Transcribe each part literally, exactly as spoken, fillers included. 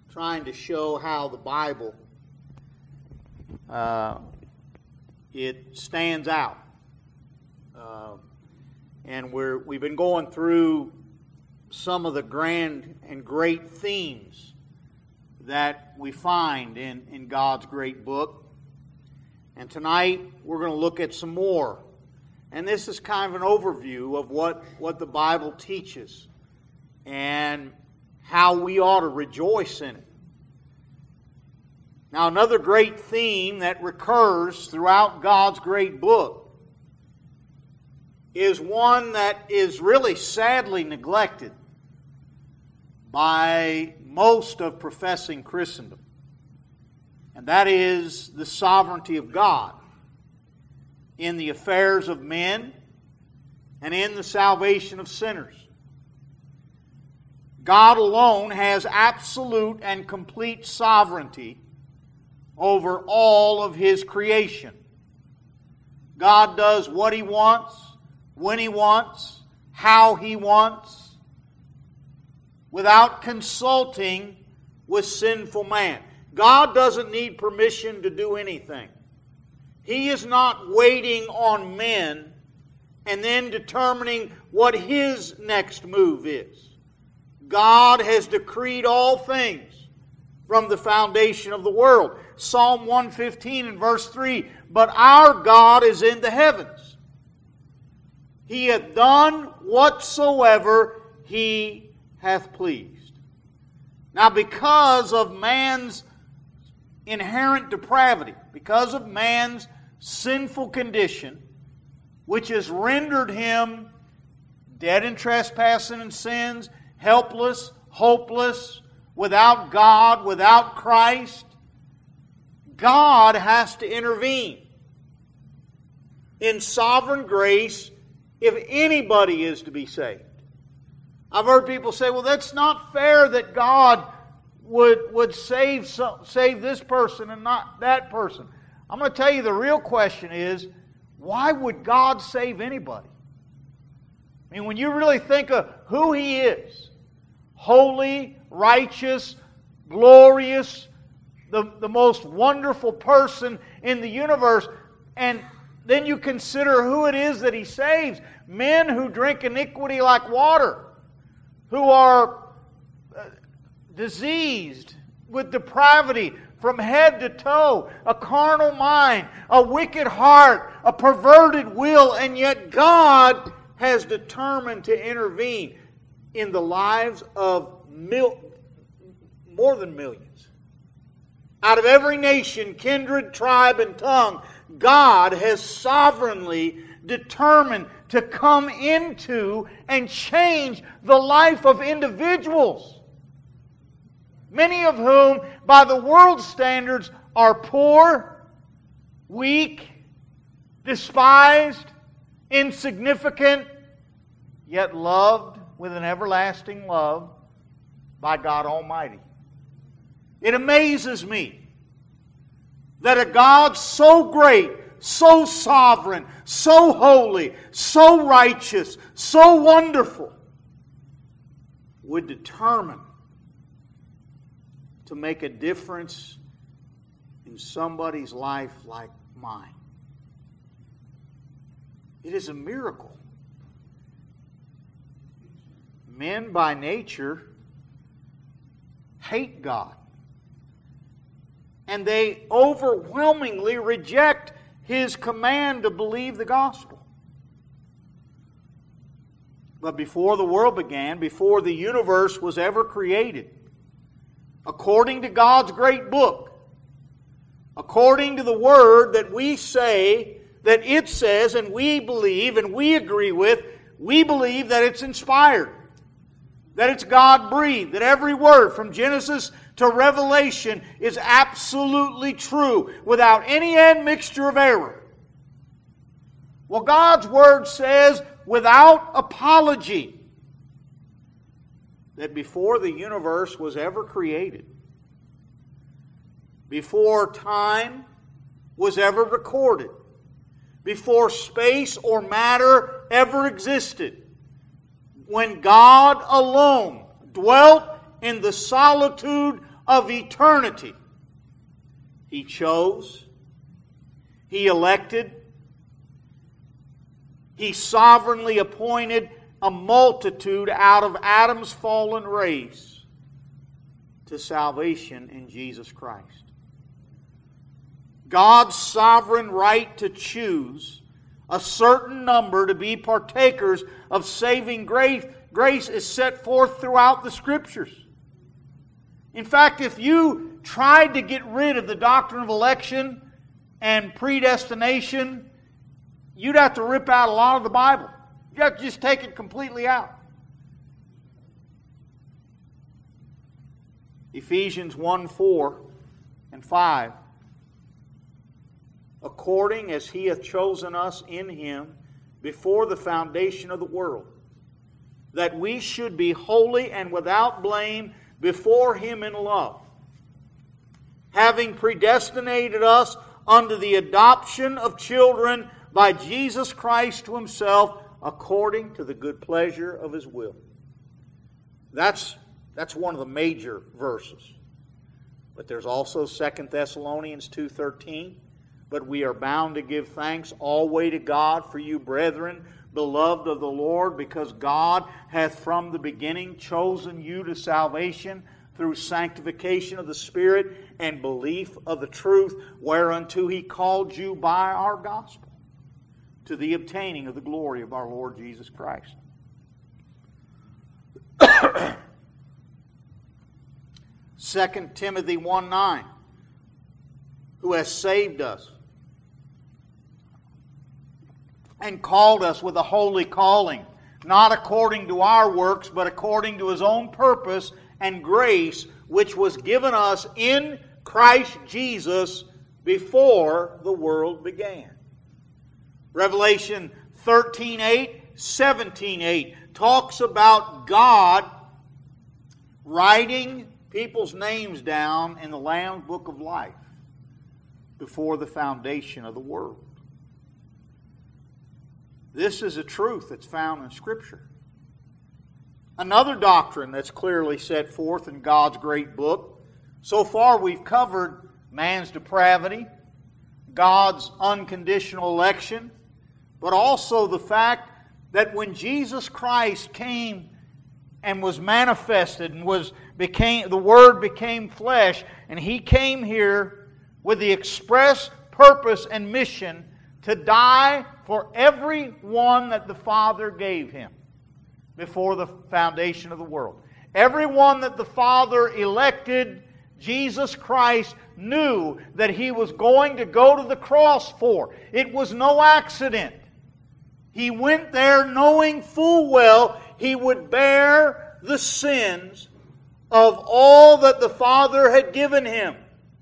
trying to show how the Bible uh, it stands out. Uh, and we're, we've been going through some of the grand and great themes that we find in, in God's great book. And tonight we're going to look at some more. And this is kind of an overview of what, what the Bible teaches and how we ought to rejoice in it. Now, another great theme that recurs throughout God's great book is one that is really sadly neglected by most of professing Christendom. And that is the sovereignty of God in the affairs of men and in the salvation of sinners. God alone has absolute and complete sovereignty over all of His creation. God does what He wants, when He wants, how He wants, without consulting with sinful man. God doesn't need permission to do anything. He is not waiting on men and then determining what His next move is. God has decreed all things from the foundation of the world. Psalm one fifteen and verse three, but our God is in the heavens. He hath done whatsoever He hath pleased. Now, because of man's inherent depravity, because of man's sinful condition, which has rendered him dead in trespassing and sins, helpless, hopeless, without God, without Christ, God has to intervene in sovereign grace if anybody is to be saved. I've heard people say, well, that's not fair that God would, would save, some, save this person and not that person. I'm going to tell you the real question is, why would God save anybody? I mean, when you really think of who He is, holy, righteous, glorious, the, the most wonderful person in the universe, and then you consider who it is that He saves. Men who drink iniquity like water, who are uh, diseased with depravity from head to toe, a carnal mind, a wicked heart, a perverted will, and yet God has determined to intervene in the lives of mil- more than millions. Out of every nation, kindred, tribe, and tongue, God has sovereignly determined to come into and change the life of individuals, many of whom, by the world's standards, are poor, weak, despised, insignificant, yet loved with an everlasting love by God Almighty. It amazes me that a God so great, so sovereign, so holy, so righteous, so wonderful would determine to make a difference in somebody's life like mine. It is a miracle. Men by nature hate God. And they overwhelmingly reject His command to believe the gospel. But before the world began, before the universe was ever created, according to God's great book, according to the Word that we say, that it says, and we believe, and we agree with, we believe that it's inspired, that it's God-breathed, that every word from Genesis to Revelation is absolutely true, without any admixture of error. Well, God's Word says, without apology, that before the universe was ever created, before time was ever recorded, before space or matter ever existed, when God alone dwelt in the solitude of eternity, He chose, He elected, He sovereignly appointed a multitude out of Adam's fallen race to salvation in Jesus Christ. God's sovereign right to choose a certain number to be partakers of saving grace, grace is set forth throughout the Scriptures. In fact, if you tried to get rid of the doctrine of election and predestination, you'd have to rip out a lot of the Bible. You'd have to just take it completely out. Ephesians one, four and five. According as He hath chosen us in Him before the foundation of the world, that we should be holy and without blame before Him in love, having predestinated us unto the adoption of children by Jesus Christ to Himself, according to the good pleasure of His will. That's, that's one of the major verses. But there's also Second Thessalonians two thirteen. But we are bound to give thanks always to God for you, brethren, beloved of the Lord, because God hath from the beginning chosen you to salvation through sanctification of the Spirit and belief of the truth, whereunto He called you by our gospel, to the obtaining of the glory of our Lord Jesus Christ. Second Timothy one nine, who has saved us and called us with a holy calling, not according to our works, but according to His own purpose and grace, which was given us in Christ Jesus before the world began. Revelation thirteen eight, seventeen eight talks about God writing people's names down in the Lamb's Book of Life before the foundation of the world. This is a truth that's found in Scripture. Another doctrine that's clearly set forth in God's great book. So far we've covered man's depravity, God's unconditional election, but also the fact that when Jesus Christ came and was manifested and was became the Word became flesh, and He came here with the express purpose and mission to die for every one that the Father gave Him before the foundation of the world. Everyone that the Father elected, Jesus Christ knew that He was going to go to the cross for. It was no accident. He went there knowing full well He would bear the sins of all that the Father had given Him.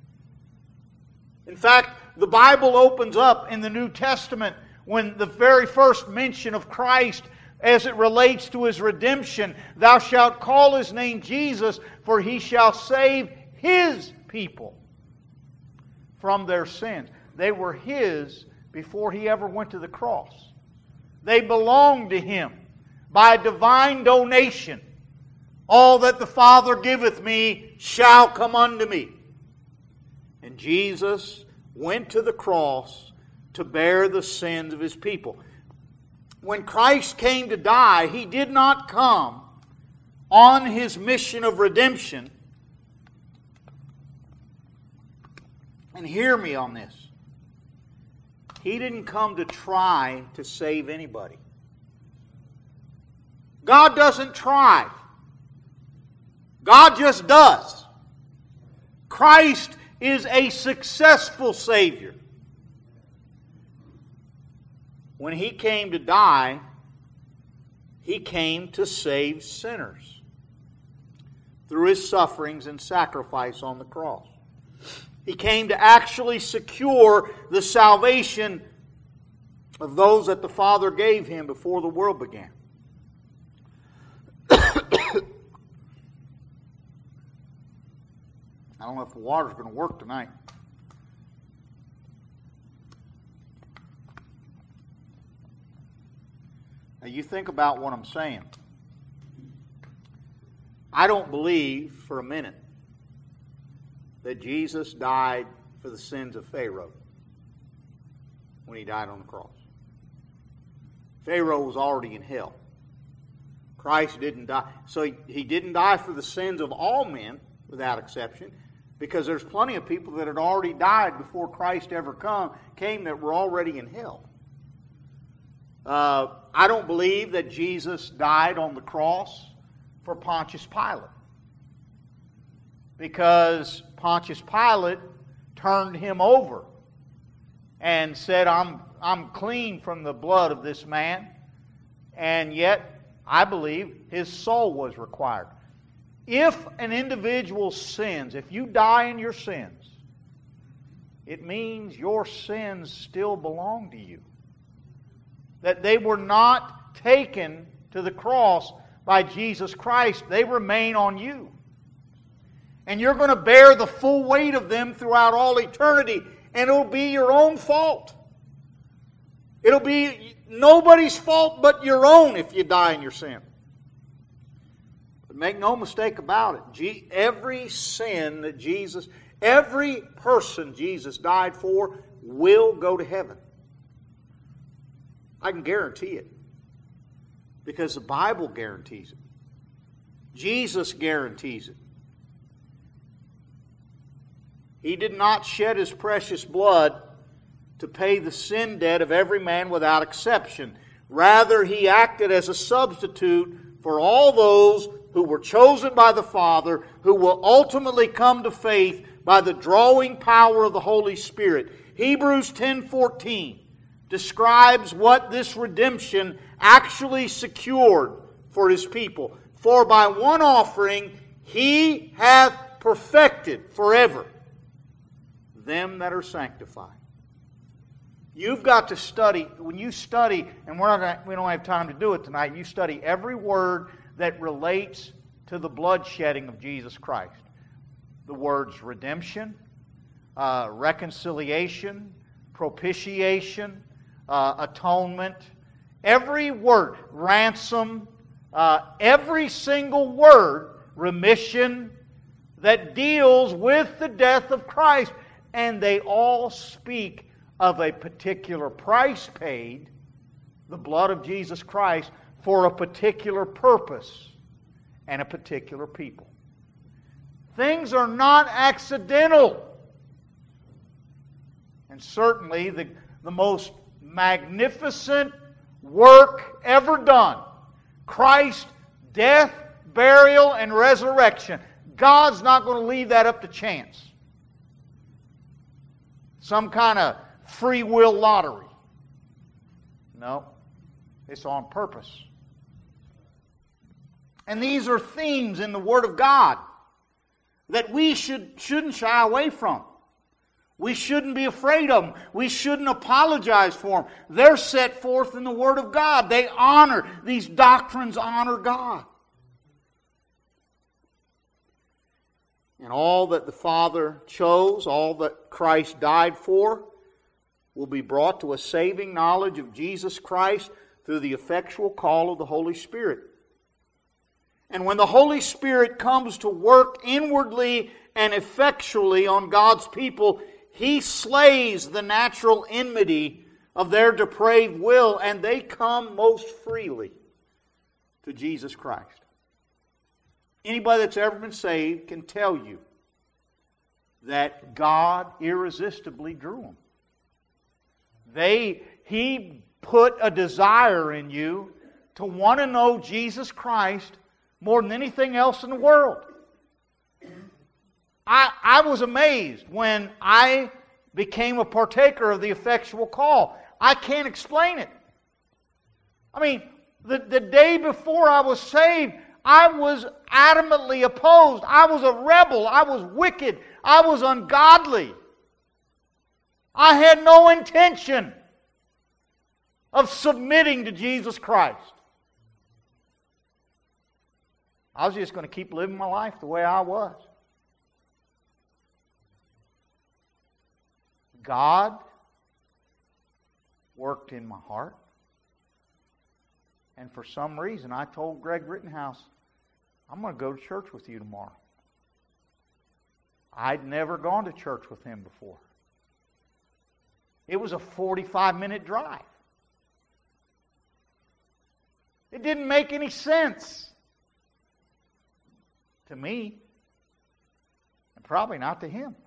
In fact, the Bible opens up in the New Testament when the very first mention of Christ as it relates to His redemption. Thou shalt call His name Jesus, for He shall save His people from their sins. They were His before He ever went to the cross. They belonged to Him by divine donation. All that the Father giveth me shall come unto me. And Jesus went to the cross to bear the sins of His people. When Christ came to die, He did not come on His mission of redemption. And hear me on this. He didn't come to try to save anybody. God doesn't try. God just does. Christ is a successful Savior. When He came to die, He came to save sinners through His sufferings and sacrifice on the cross. He came to actually secure the salvation of those that the Father gave Him before the world began. I don't know if the water's going to work tonight. Now you think about what I'm saying. I don't believe for a minute that Jesus died for the sins of Pharaoh when he died on the cross. Pharaoh was already in hell. Christ didn't die. So he, he didn't die for the sins of all men, without exception, because there's plenty of people that had already died before Christ ever come, came that were already in hell. Uh, I don't believe that Jesus died on the cross for Pontius Pilate, because Pontius Pilate turned him over and said, I'm, I'm clean from the blood of this man. And yet, I believe his soul was required. If an individual sins, if you die in your sins, it means your sins still belong to you. That they were not taken to the cross by Jesus Christ. They remain on you. And you're going to bear the full weight of them throughout all eternity. And it'll be your own fault. It'll be nobody's fault but your own if you die in your sin. But make no mistake about it. Every sin that Jesus, every person Jesus died for will go to heaven. I can guarantee it. Because the Bible guarantees it. Jesus guarantees it. He did not shed His precious blood to pay the sin debt of every man without exception. Rather, He acted as a substitute for all those who were chosen by the Father, who will ultimately come to faith by the drawing power of the Holy Spirit. Hebrews ten fourteen describes what this redemption actually secured for His people. For by one offering He hath perfected forever them that are sanctified. You've got to study, when you study, and we're not gonna, we don't have time to do it tonight, you study every word that relates to the bloodshedding of Jesus Christ. The words redemption, uh, reconciliation, propitiation, uh, atonement, every word, ransom, uh, every single word, remission, that deals with the death of Christ. And they all speak of a particular price paid, the blood of Jesus Christ, for a particular purpose and a particular people. Things are not accidental. And certainly the, the most magnificent work ever done, Christ's death, burial, and resurrection, God's not going to leave that up to chance. Some kind of free will lottery. No, it's on purpose. And these are themes in the Word of God that we should, shouldn't shy away from. We shouldn't be afraid of them. We shouldn't apologize for them. They're set forth in the Word of God. They honor, these doctrines honor God. And all that the Father chose, all that Christ died for, will be brought to a saving knowledge of Jesus Christ through the effectual call of the Holy Spirit. And when the Holy Spirit comes to work inwardly and effectually on God's people, He slays the natural enmity of their depraved will, and they come most freely to Jesus Christ. Anybody that's ever been saved can tell you that God irresistibly drew them. They, He put a desire in you to want to know Jesus Christ more than anything else in the world. I, I was amazed when I became a partaker of the effectual call. I can't explain it. I mean, the, the day before I was saved, I was adamantly opposed. I was a rebel. I was wicked. I was ungodly. I had no intention of submitting to Jesus Christ. I was just going to keep living my life the way I was. God worked in my heart. And for some reason, I told Greg Rittenhouse, I'm going to go to church with you tomorrow. I'd never gone to church with him before. It was a forty-five minute drive. It didn't make any sense to me, and probably not to him.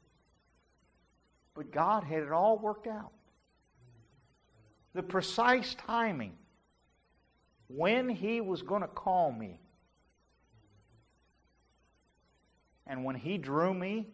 But God had it all worked out. The precise timing when He was going to call me. And when He drew me,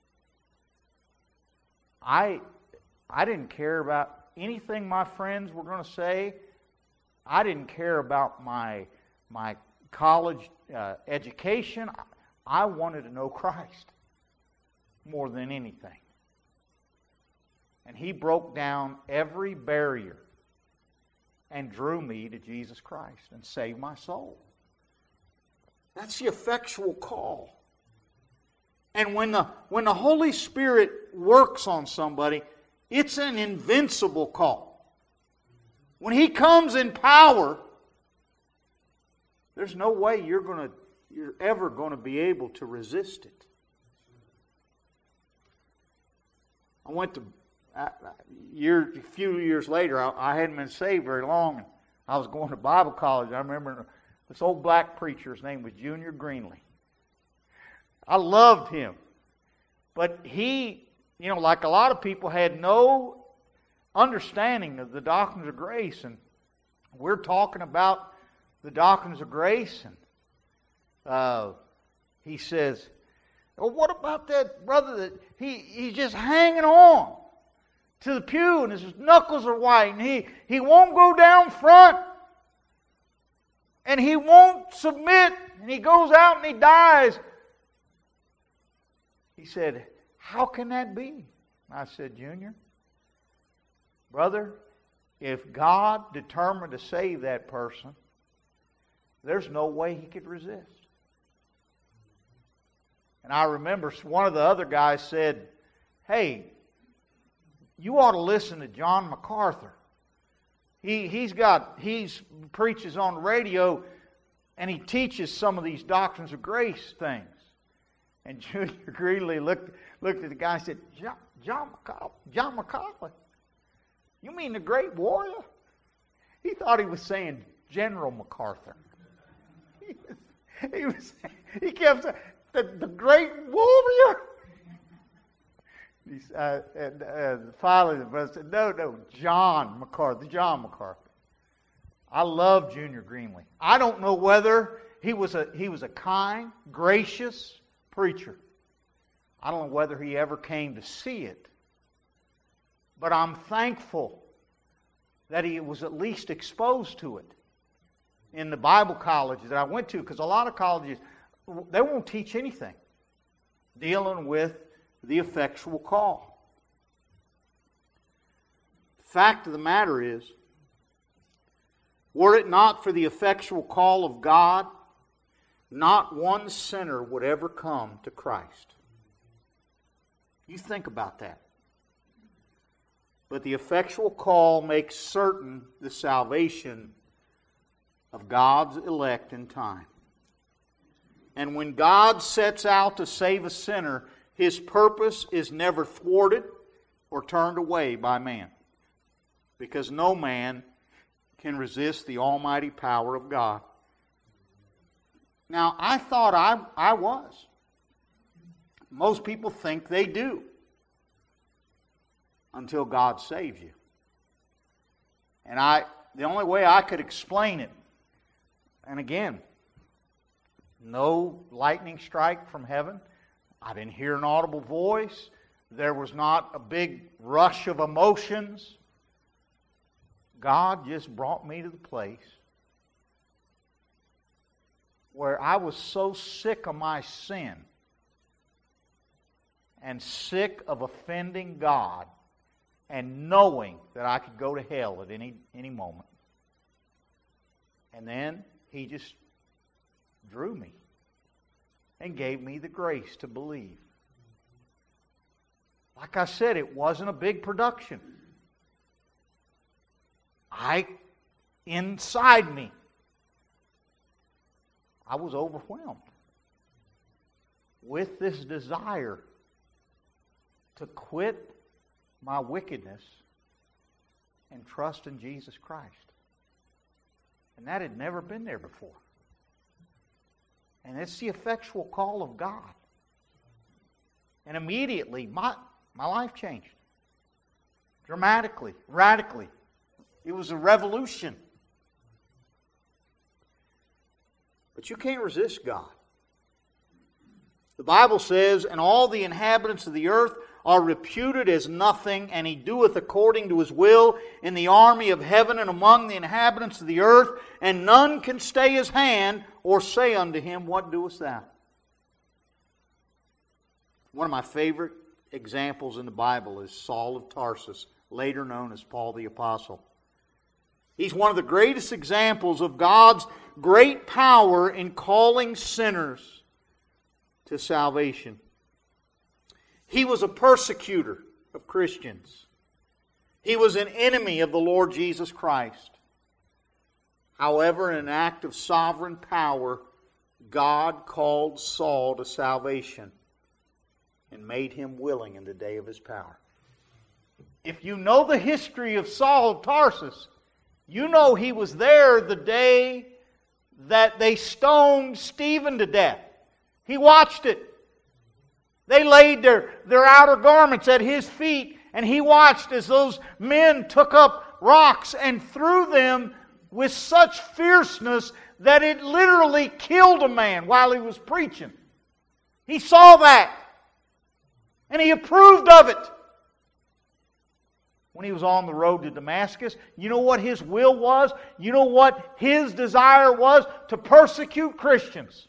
I, I didn't care about anything my friends were going to say. I didn't care about my, my college uh, education. I wanted to know Christ more than anything. And He broke down every barrier and drew me to Jesus Christ and saved my soul. That's the effectual call. And when the, when the Holy Spirit works on somebody, it's an invincible call. When He comes in power, there's no way you're going to, you're ever going to be able to resist it. I went to A year, a few years later, I, I hadn't been saved very long. And I was going to Bible college. I remember this old black preacher. His name was Junior Greenlee. I loved him, but he, you know, like a lot of people, had no understanding of the doctrines of grace. And we're talking about the doctrines of grace, and uh, he says, "Well, what about that brother that he he's just hanging on to the pew and his knuckles are white and he, he won't go down front and he won't submit and he goes out and he dies." He said, "How can that be?" I said, "Junior, brother, if God determined to save that person, there's no way He could resist." And I remember one of the other guys said, "Hey, you ought to listen to John MacArthur. He, he's got, he's preaches on the radio and he teaches some of these doctrines of grace things." And Junior Greenlee looked, looked at the guy and said, John, John, MacArthur, John MacArthur? You mean the great warrior?" He thought he was saying General MacArthur. He was, he, was, he kept saying, the, the great warrior? Uh, and uh, finally, the brother said, "No, no, John MacArthur, John MacArthur." I love Junior Greenlee. I don't know whether he was a he was a kind, gracious preacher. I don't know whether he ever came to see it, but I'm thankful that he was at least exposed to it in the Bible colleges that I went to, because a lot of colleges, they won't teach anything dealing with the effectual call. The fact of the matter is, were it not for the effectual call of God, not one sinner would ever come to Christ. You think about that. But the effectual call makes certain the salvation of God's elect in time. And when God sets out to save a sinner, His purpose is never thwarted or turned away by man, because no man can resist the almighty power of God. Now, I thought I, I was. Most people think they do, until God saves you. And I, the only way I could explain it, and again, no lightning strike from heaven. I didn't hear an audible voice. There was not a big rush of emotions. God just brought me to the place where I was so sick of my sin and sick of offending God and knowing that I could go to hell at any, any moment. And then He just drew me and gave me the grace to believe. Like I said, it wasn't a big production. I, inside me, I was overwhelmed with this desire to quit my wickedness and trust in Jesus Christ. And that had never been there before. And it's the effectual call of God. And immediately, my, my life changed. Dramatically, radically. It was a revolution. But you can't resist God. The Bible says, and all the inhabitants of the earth are reputed as nothing, and He doeth according to His will in the army of heaven and among the inhabitants of the earth, and none can stay His hand or say unto Him, What doest thou? One of my favorite examples in the Bible is Saul of Tarsus, later known as Paul the Apostle. He's one of the greatest examples of God's great power in calling sinners to salvation. He was a persecutor of Christians. He was an enemy of the Lord Jesus Christ. However, in an act of sovereign power, God called Saul to salvation and made him willing in the day of His power. If you know the history of Saul of Tarsus, you know he was there the day that they stoned Stephen to death. He watched it. They laid their, their outer garments at his feet, and he watched as those men took up rocks and threw them with such fierceness that it literally killed a man while he was preaching. He saw that, and he approved of it. When he was on the road to Damascus, you know what his will was? You know what his desire was? To persecute Christians.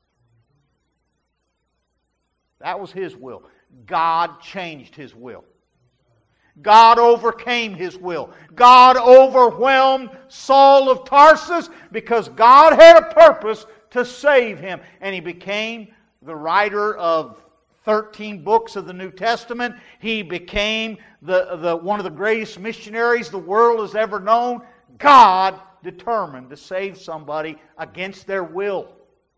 That was his will. God changed his will. God overcame his will. God overwhelmed Saul of Tarsus because God had a purpose to save him. And he became the writer of thirteen books of the New Testament. He became the, the, one of the greatest missionaries the world has ever known. God determined to save somebody against their will.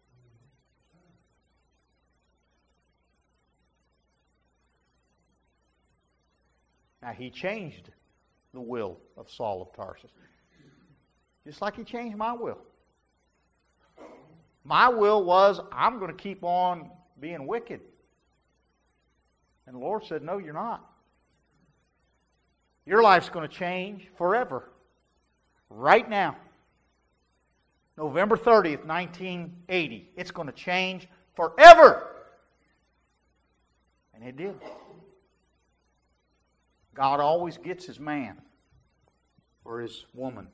Now, He changed the will of Saul of Tarsus. Just like He changed my will. My will was, I'm going to keep on being wicked. And the Lord said, no, you're not. Your life's going to change forever. Right now. November thirtieth, nineteen eighty. It's going to change forever. And it did. God always gets His man. Or His woman.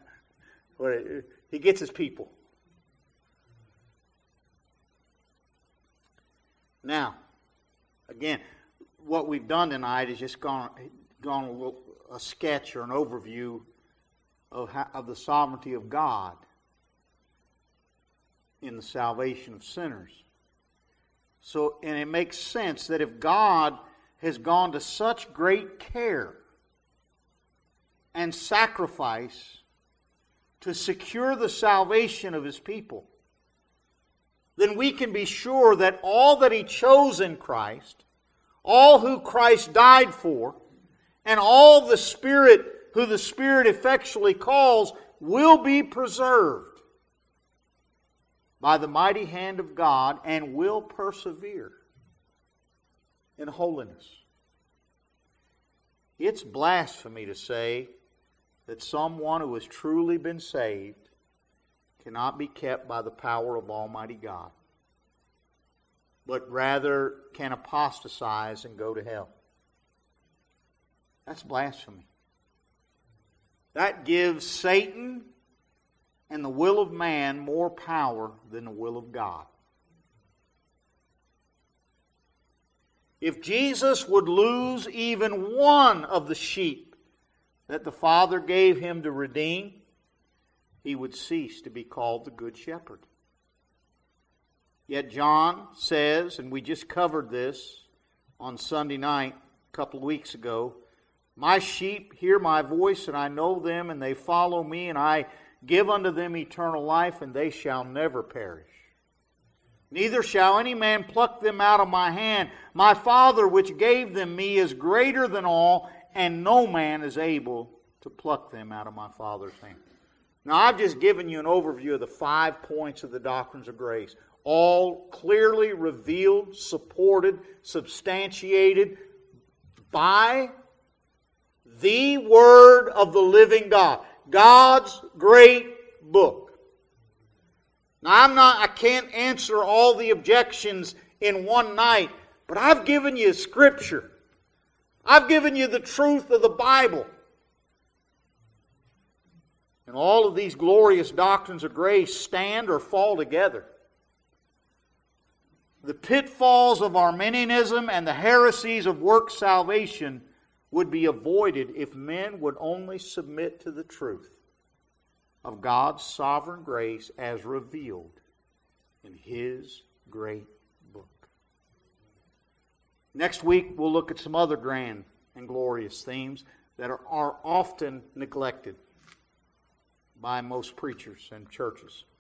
He gets His people. Now, again, what we've done tonight is just gone, gone a, little, a sketch or an overview of, how, of the sovereignty of God in the salvation of sinners. So, and it makes sense that if God has gone to such great care and sacrifice to secure the salvation of His people, then we can be sure that all that He chose in Christ, all who Christ died for, and all the Spirit who the Spirit effectually calls will be preserved by the mighty hand of God and will persevere in holiness. It's blasphemy to say that someone who has truly been saved cannot be kept by the power of Almighty God, but rather can apostatize and go to hell. That's blasphemy. That gives Satan and the will of man more power than the will of God. If Jesus would lose even one of the sheep that the Father gave Him to redeem, He would cease to be called the Good Shepherd. Yet John says, and we just covered this on Sunday night a couple of weeks ago, my sheep hear my voice, and I know them, and they follow me, and I give unto them eternal life, and they shall never perish, neither shall any man pluck them out of my hand. My Father which gave them me is greater than all, and no man is able to pluck them out of my Father's hand. Now, I've just given you an overview of the five points of the doctrines of grace, all clearly revealed, supported, substantiated by the Word of the living God. God's great book. Now, I'm not, I can't answer all the objections in one night, but I've given you Scripture. I've given you the truth of the Bible. And all of these glorious doctrines of grace stand or fall together. The pitfalls of Arminianism and the heresies of works salvation would be avoided if men would only submit to the truth of God's sovereign grace as revealed in His great book. Next week, we'll look at some other grand and glorious themes that are, are often neglected by most preachers and churches.